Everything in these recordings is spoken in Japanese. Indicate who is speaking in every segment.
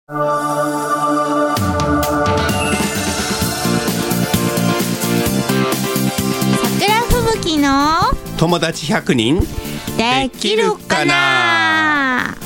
Speaker 1: 桜吹雪の
Speaker 2: 友達100人
Speaker 1: できるかな。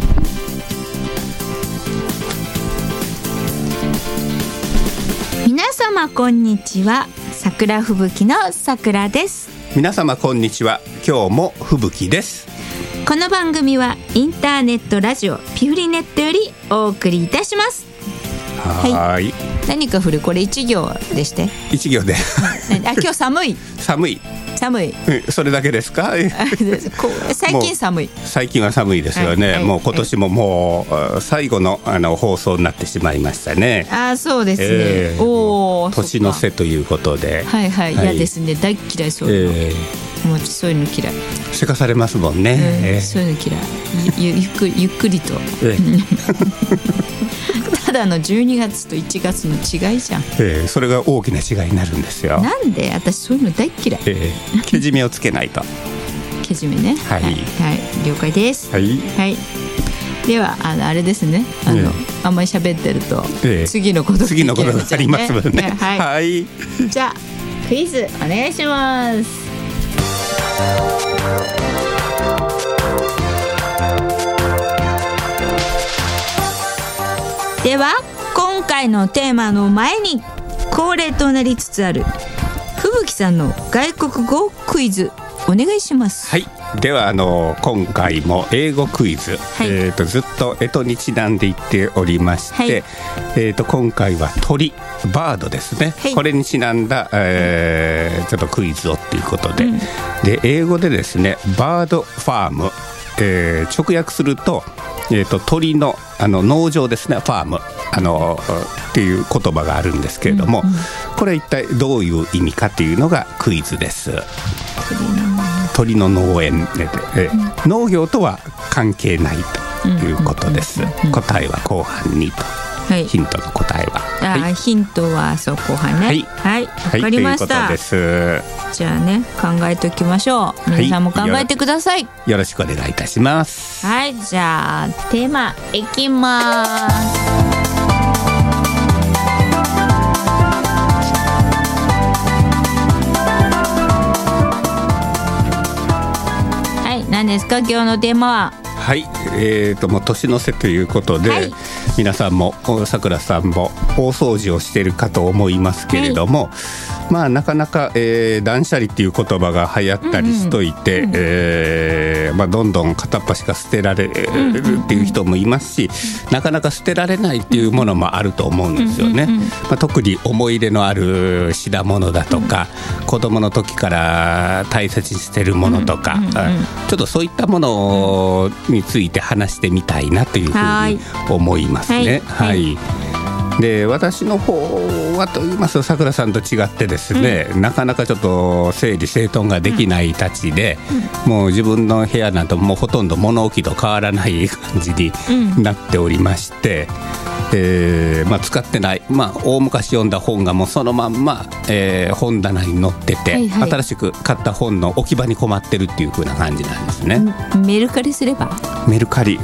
Speaker 1: 皆様こんにちは。桜吹雪の桜です。
Speaker 2: 皆様こんにちは。今日も吹雪です。
Speaker 1: この番組はインターネットラジオピフリネットよりお送りいたします。
Speaker 2: はい、
Speaker 1: 何か振るこれ1行でして。
Speaker 2: 1行で
Speaker 1: 今日寒い
Speaker 2: それだけですか？
Speaker 1: 最近寒い。
Speaker 2: 最近は寒いですよね。もう今年ももう最後の放送になってしまいましたね。
Speaker 1: そうですね。
Speaker 2: 年の瀬ということで。
Speaker 1: 嫌ですね。大嫌いそういうの。もうそういうの嫌い。
Speaker 2: せかされますもんね。
Speaker 1: そういうの嫌い。ゆっくりと。ただの12月と1月の違いじゃん。
Speaker 2: それが大きな違いになるんですよ。
Speaker 1: なんで？私そういうの大嫌い。
Speaker 2: けじめをつけないと。
Speaker 1: けじめね。はい、了解です。はい。ではあれですね。あんまり喋ってると次のことが
Speaker 2: ありますもんね。はい。
Speaker 1: じゃあクイズお願いします。では今回のテーマの前に恒例となりつつある吹雪さんの外国語クイズお願いします。
Speaker 2: はい。では今回も英語クイズ、ずっと干支にちなんで言っておりまして、今回は鳥バードですね、これにちなんだ、ちょっとクイズをっていうことで、で英語でですねバードファーム、直訳すると、鳥の農場ですね、ファームっていう言葉があるんですけれども、これ一体どういう意味かっていうのがクイズです。鳥の農園で、農業とは関係ないということです。答えは後半にと。ヒントの答えは、
Speaker 1: ヒントは後半ね。はい、わかりました。
Speaker 2: ということです。
Speaker 1: じゃあね、考えておきましょう。皆さんも考えてください。
Speaker 2: よろしくお願いいたします。
Speaker 1: はい、じゃあテーマいきます。何ですか今日のテーマは。
Speaker 2: はい、もう年の瀬ということで、皆さんもさくらさんも大掃除をしているかと思いますけれども、なかなか、断捨離っていう言葉が流行ったりしといて、どんどん片っ端から捨てられるっていう人もいますし、なかなか捨てられないっていうものもあると思うんですよね。特に思い入れのある品物だとか、子供の時から大切にしてるものとか、ちょっとそういったものについて話してみたいなというふうに思いますね。で私の方はと言いますと、さくらさんと違ってですね、なかなかちょっと整理整頓ができないたちで、もう自分の部屋なんてもうほとんど物置と変わらない感じになっておりまして、使ってない、大昔読んだ本がもうそのまんま、本棚に載ってて、新しく買った本の置き場に困ってるっていう風な感じなんですね。
Speaker 1: メルカリすれば。
Speaker 2: メルカリ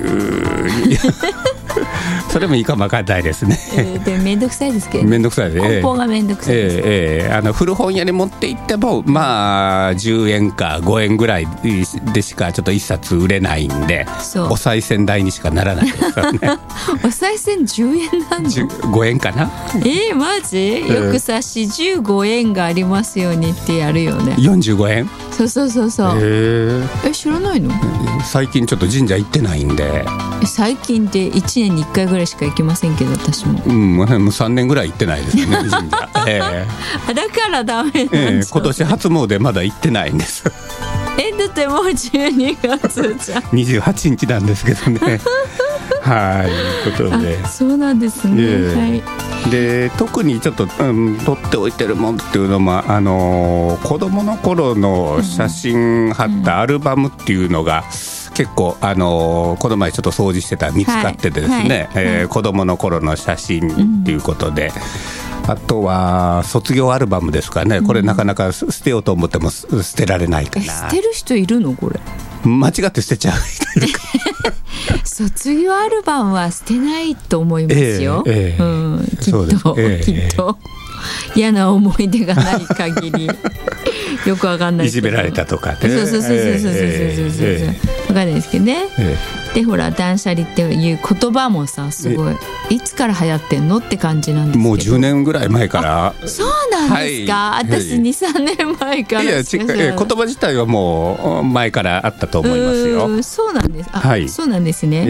Speaker 2: それもいいかもわかんないですね。
Speaker 1: でめんどくさいですけど、
Speaker 2: めんどくさいです。
Speaker 1: 梱包がめんどくさいです。
Speaker 2: 古本屋に持って行っても10円か5円ぐらいでしかちょっと1冊売れないんで、お賽銭代にしかならないですからね。
Speaker 1: お賽銭10円なの
Speaker 2: ？5円かな。
Speaker 1: マジ？よくさ45円がありますようにってやるよね。
Speaker 2: 45円？
Speaker 1: そう知らないの？
Speaker 2: 最近ちょっと神社行ってないんで。
Speaker 1: 最近って1年に1回ぐらいしか行きませんけど、私も
Speaker 2: もう3年ぐらい行ってないですね、神社。
Speaker 1: だからダメなんじゃん。
Speaker 2: 今年初詣まだ行ってないんです。
Speaker 1: だってもう12月じゃん。
Speaker 2: 28日なんですけどね。ということで。
Speaker 1: そうなんですね。
Speaker 2: で特にちょっと、取っておいてるものっていうのも、子供の頃の写真貼ったアルバムっていうのが、結構この前ちょっと掃除してたら見つかっててですね、子供の頃の写真っていうことで、あとは卒業アルバムですかね。これなかなか捨てようと思っても捨てられないかな。
Speaker 1: 捨てる人いるのこれ？
Speaker 2: 間違って捨てちゃうというか
Speaker 1: 卒業アルバムは捨てないと思いますよ、きっと嫌な思い出がない限りよくわかんない
Speaker 2: いじめられたとかね、
Speaker 1: そうわかんないですけどね、でほら断捨離っていう言葉もさすごいいつから流行ってんのって感じなんですけど、
Speaker 2: もう10年ぐらい前から。
Speaker 1: そうなんですか、私 2,3 年前から。いや
Speaker 2: 言葉自体はもう前からあったと思いますよ。
Speaker 1: そうなんです、そうなんですね、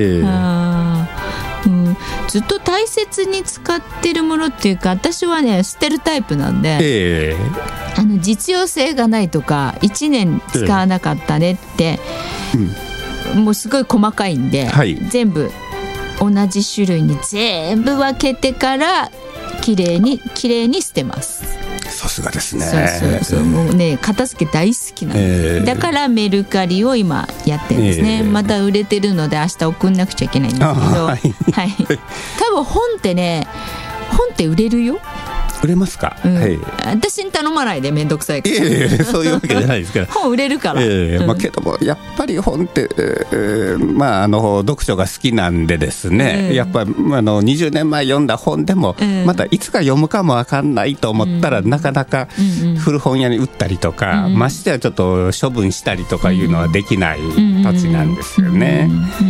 Speaker 1: ずっと大切に使ってるものっていうか、私はね捨てるタイプなんで、実用性がないとか1年使わなかったねって、もうすごい細かいんで、全部同じ種類に全部分けてからきれいに捨てます。
Speaker 2: さすがですね。
Speaker 1: そうもうね片付け大好きなんです、だからメルカリを今やってるんですね、また売れてるので明日送んなくちゃいけないんですけど、多分本って売れるよ。
Speaker 2: 売れますか、
Speaker 1: 私に頼まないでめんどくさいから。
Speaker 2: そういうわけじゃないですから
Speaker 1: 本売れるから、
Speaker 2: けどもやっぱり本って、読書が好きなんでですね、やっぱ20年前読んだ本でも、またいつか読むかもわかんないと思ったら、なかなか古本屋に売ったりとか、ましてはちょっと処分したりとかいうのはできない土地なんですよね。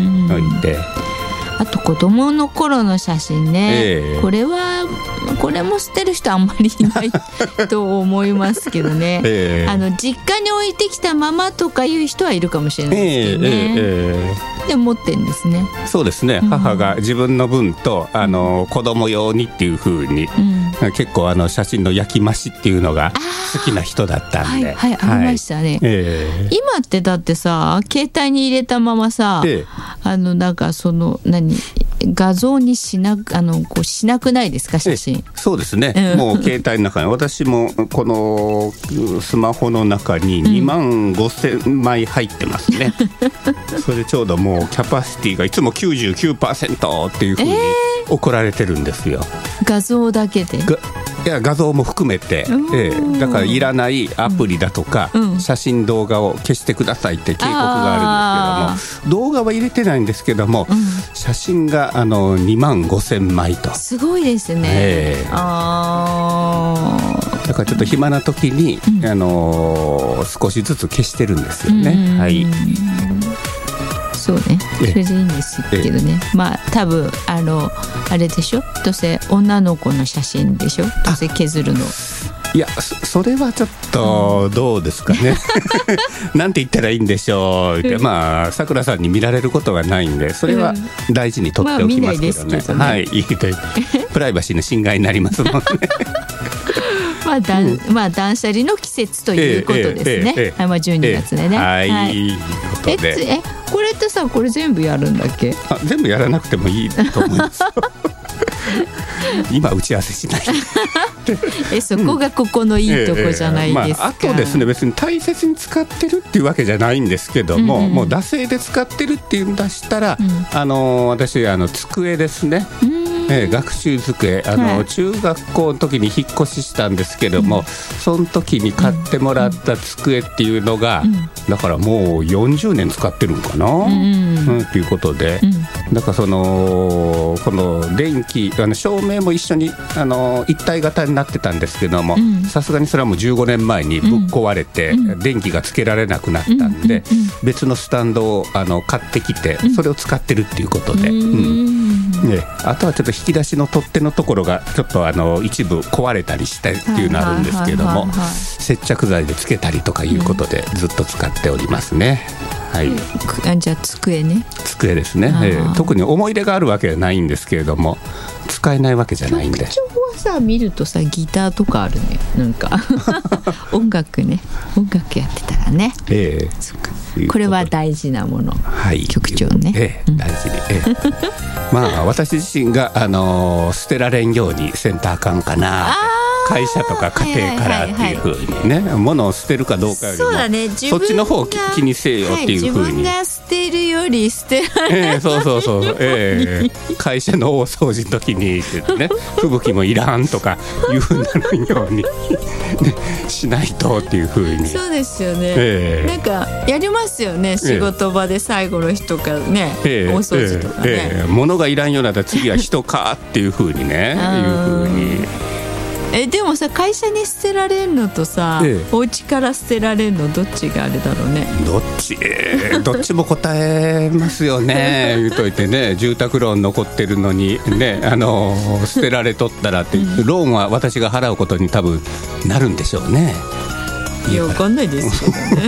Speaker 1: あと子供の頃の写真ね、これも捨てる人あんまりいないと思いますけどね、実家に置いてきたままとかいう人はいるかもしれないですけどね、でも持ってるんですね。
Speaker 2: そうですね、母が自分の分と子供用にっていう風に、結構写真の焼き増しっていうのが好きな人だったんで、
Speaker 1: ありましたね、今ってだってさ携帯に入れたままさ、なんか画像にしなくないですか、写真。
Speaker 2: そうですね、もう携帯の中に、私もこのスマホの中に25,000枚入ってますね、それでちょうどもうキャパシティがいつも 99% っていうふうに送られてるんですよ。
Speaker 1: 画像だけで？
Speaker 2: いや画像も含めて、だからいらないアプリだとか、写真動画を消してくださいって警告があるんですけども、動画は入れてないんですけども、写真が25,000枚と。
Speaker 1: すごいですね、
Speaker 2: だからちょっと暇な時に、少しずつ消してるんですよね。
Speaker 1: そうね、それでいいんですけどね、多分あれでしょ、どうせ女の子の写真でしょ、どうせ削るの。
Speaker 2: いやそれはちょっとどうですかねなんて言ったらいいんでしょう、さくらさんに見られることはないんで、それは大事に取っておきますけどね、プライバシーの侵害になりますもんね
Speaker 1: 断捨離の季節ということですね、12月でね。これってさ、これ全部やるんだっけ？
Speaker 2: 全部やらなくてもいいと思います今打ち合わせしない
Speaker 1: そこがここのいいとこじゃないですか。
Speaker 2: あとですね、別に大切に使ってるっていうわけじゃないんですけども、もう惰性で使ってるっていうんだしたら、私机ですね、学習机、中学校の時に引っ越ししたんですけども、その時に買ってもらった机っていうのが、だからもう40年使ってるんかな、っていうことで、だからこの電気照明も一緒に一体型になってたんですけども、さすがにそれはもう15年前にぶっ壊れて、電気がつけられなくなったんで、別のスタンドを買ってきて、それを使ってるっていうことで、あとはちょっと引き出しの取っ手のところがちょっと一部壊れたりしたっていうのあるんですけども、接着剤でつけたりとかいうことでずっと使っておりますね。
Speaker 1: じゃあ机ね。
Speaker 2: 机ですね、特に思い入れがあるわけじゃないんですけれども、使えないわけじゃないんで。
Speaker 1: 曲調はさ見るとさギターとかあるね、なんか音楽やってたらね、そっか、これは大事なもの、曲調ね、
Speaker 2: 大事に、私自身が捨てられんようにせんとあかんかな。 会社とか家庭からっていう風にね、物を捨てるかどうかよりも
Speaker 1: そうだね、
Speaker 2: そっちの方を気にせよっていう風に、
Speaker 1: 自分が捨てるより捨てられない、
Speaker 2: そう、会社の大掃除の時にって言ってね、吹雪もいらんとかいう風になるように、ね、しないとっていう風に。
Speaker 1: そうですよね、なんかやりますよね、仕事場で最後の日とかね、大掃除とかね、
Speaker 2: 物がいらんようなら次は人かっていう風にねいう風に。
Speaker 1: でもさ、会社に捨てられるのとさ、お家から捨てられるのどっちがあれだろうね。
Speaker 2: どっちも答えますよね言うといてね、住宅ローン残ってるのにね、捨てられとったらって、ローンは私が払うことに多分なるんでしょうね。
Speaker 1: いや、わかんないですけどね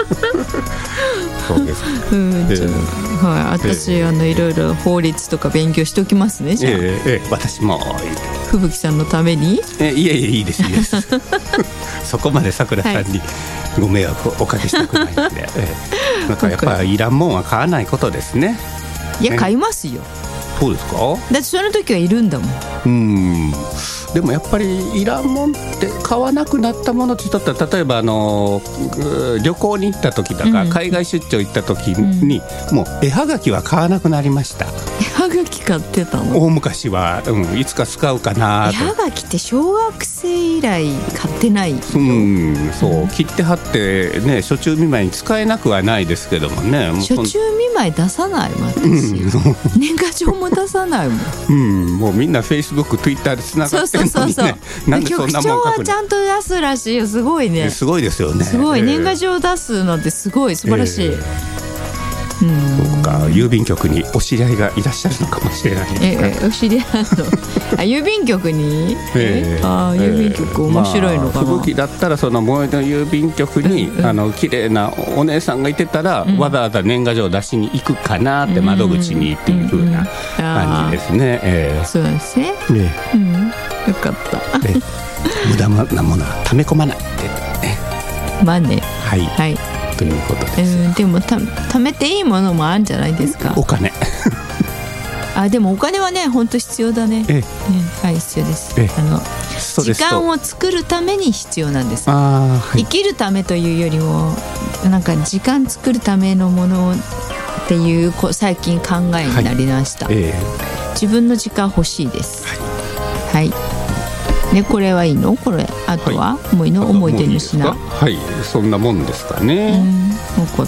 Speaker 2: そうです
Speaker 1: はい、私いろいろ法律とか勉強しておきますね、じゃあ。
Speaker 2: 私も
Speaker 1: 吹雪さんのために。
Speaker 2: いえいいですそこまでさくらさんにご迷惑をおかけしたくないので、なんかやっぱりいらんもんは買わないことですね。
Speaker 1: いや、買いますよ。
Speaker 2: そうですか。だ
Speaker 1: ってその時はいるんだもん。
Speaker 2: でもやっぱりいらんもんって買わなくなったものって言ったら、例えば旅行に行った時とか、海外出張行った時に、もう絵はがきは買わなくなりました。
Speaker 1: 絵はがき買ってたの？
Speaker 2: 大昔は、いつか使うかなと。
Speaker 1: 絵はがきって小学生以来買ってないよ。
Speaker 2: そう切って貼ってね、暑中見舞いに使えなくはないですけどもね。
Speaker 1: 暑中見舞い出さないもん私、年賀状も出さないもん。
Speaker 2: もうみんなフェイスブック、ツイッターでつながってるのにね。なんでそんなもん書くの？局長
Speaker 1: はちゃんと出すらしいよ。すごいね。
Speaker 2: すごいですよね。
Speaker 1: すごい、年賀状出すなんてすごい素晴らしい。
Speaker 2: そうか、郵便局にお知り合いがいらっしゃるのかもしれないですね。
Speaker 1: お知り合いの郵便局に、郵便局面白いのかな。
Speaker 2: 吹雪だったらその最寄りの郵便局に綺麗なお姉さんがいてたら、わざわざ年賀状出しに行くかなって、窓口にっていう風な感じですね。
Speaker 1: そうですね。よかった。
Speaker 2: 無駄なものは溜め込まないってね。
Speaker 1: まあね。
Speaker 2: はい。ということです。
Speaker 1: でも貯めていいものもあるんじゃないですか。
Speaker 2: お金
Speaker 1: でもお金はね、本当必要だね。はい、必要です。時間を作るために必要なんです。生きるためというよりも、なんか時間作るためのものっていう最近考えになりました。自分の時間欲しいです。はい。ね、これはいいの？これあとは、もういいの？思い出の品。
Speaker 2: はい、そんなもんですかね。
Speaker 1: 分かった。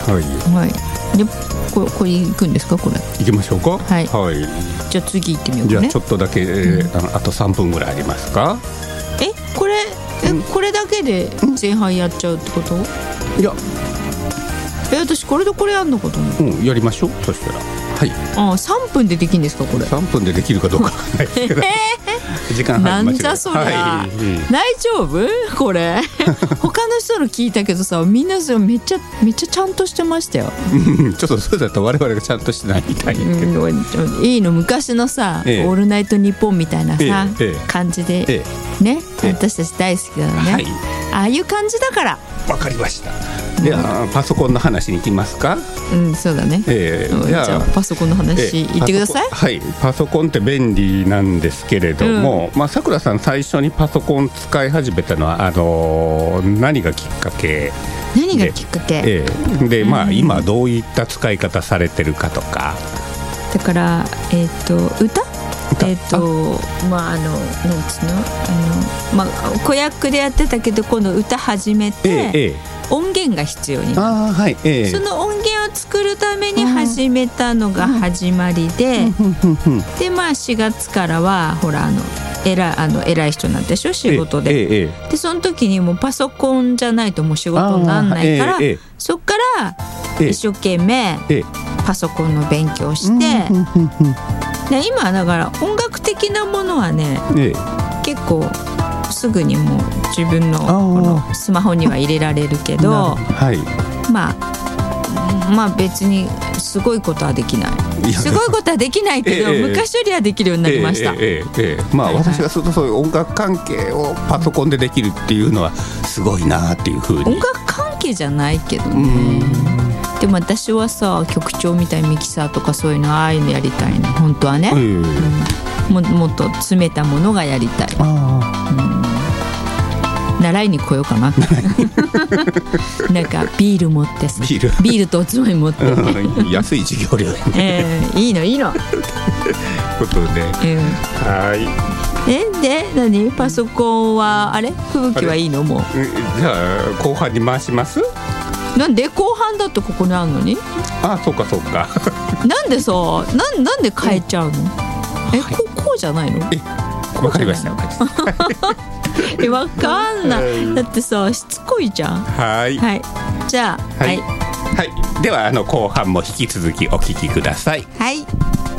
Speaker 1: はい。で、これ行くんですか？これ
Speaker 2: 行きましょうか。はい。
Speaker 1: じゃあ次行ってみようかね。
Speaker 2: じゃあちょっとだけ、あと3分ぐらいありますか？
Speaker 1: これだけで前半やっちゃうってこと？
Speaker 2: いや、
Speaker 1: 私これとこれやんのかと思う。
Speaker 2: やりましょう。そしたら
Speaker 1: 3分でできるんですか？これ
Speaker 2: 3分でできるかどうかわかんないですけど時間
Speaker 1: なんじゃそりゃ、大丈夫？これ他の人の聞いたけどさ、みんなめっちゃちゃんとしてましたよ
Speaker 2: ちょっとそうだと我々がちゃんとしてないみたい
Speaker 1: いいの、昔のさ、オールナイトニッポンみたいなさ、感じで、ね、私たち大好きだよね、ああいう感じだから。
Speaker 2: わかりました。ではパソコンの話に行きますか？
Speaker 1: そうだね。じゃあパソコンの話言ってください。
Speaker 2: はい、パソコンって便利なんですけれども、さくらさん最初にパソコン使い始めたのは何がきっかけ？で、今どういった使い方されてるかとか。
Speaker 1: だから歌なんつうの子役でやってたけど、今度歌始めて、音源が必要になる。その音源を作るために始めたのが始まりで、で4月からはほら偉い人なんでしょ、仕事で。でその時にもうパソコンじゃないともう仕事にならないから、そっから一生懸命パソコンの勉強して、で今だから音楽的なものはね、結構すぐにもう自分のこのスマホには入れられるけど、まあ別にすごいことはできない。すごいことはできないけど、昔よりはできるようになりました。
Speaker 2: 私がするとそういう音楽関係をパソコンでできるっていうのはすごいなっていうふうに。
Speaker 1: 音楽関係じゃないけどね。でも私はさ、局長みたいにミキサーとかそういうの、ああいうのやりたいの本当はね。 もっと詰めたものがやりたい。習いに来ようかななんかビール持ってさ、ビールとおつまみ持って、
Speaker 2: 安い授業料
Speaker 1: いいのいいの
Speaker 2: ということで、はい。
Speaker 1: で何パソコンはあれ吹雪はいいのもう。
Speaker 2: じゃあ後半に回します。
Speaker 1: なんで後半だとここにあるのに。
Speaker 2: そうかそうか
Speaker 1: なんでさなんで変えちゃうの。こうじゃないの。
Speaker 2: わかりました
Speaker 1: わかんない。だってさしつこいじゃん。はい。じゃあはい。
Speaker 2: では後半も引き続きお聞きください。
Speaker 1: はい。